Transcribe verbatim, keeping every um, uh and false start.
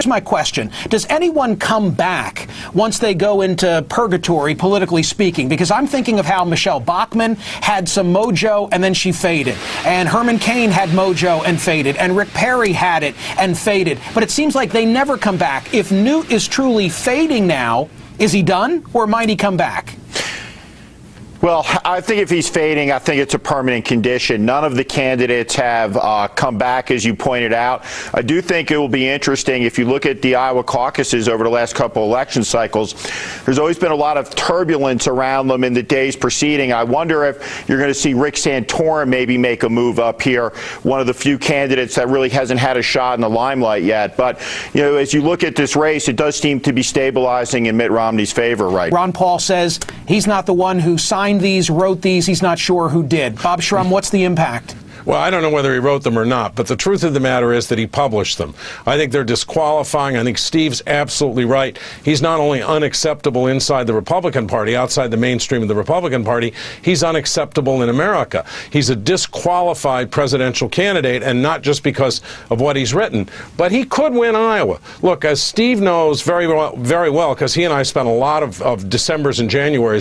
Here's my question. Does anyone come back once they go into purgatory, politically speaking? Because I'm thinking of how Michelle Bachmann had some mojo and then she faded. And Herman Cain had mojo and faded. And Rick Perry had it and faded. But it seems like they never come back. If Newt is truly fading now, is he done or might he come back? Well, I think if he's fading, I think it's a permanent condition. None of the candidates have uh, come back, as you pointed out. I do think it will be interesting if you look at the Iowa caucuses over the last couple election cycles. There's always been a lot of turbulence around them in the days preceding. I wonder if you're going to see Rick Santorum maybe make a move up here, one of the few candidates that really hasn't had a shot in the limelight yet. But, you know, as you look at this race, it does seem to be stabilizing in Mitt Romney's favor right now. Ron Paul says he's not the one who signed these, wrote these. He's not sure who did. Bob Shrum, what's the impact? Well, I don't know whether he wrote them or not, but the truth of the matter is that he published them. I think they're disqualifying. I think Steve's absolutely right. He's not only unacceptable inside the Republican Party, outside the mainstream of the Republican Party, he's unacceptable in America. He's a disqualified presidential candidate, and not just because of what he's written, but he could win Iowa. Look, as Steve knows very well, very well, because he and I spent a lot of, of Decembers and Januaries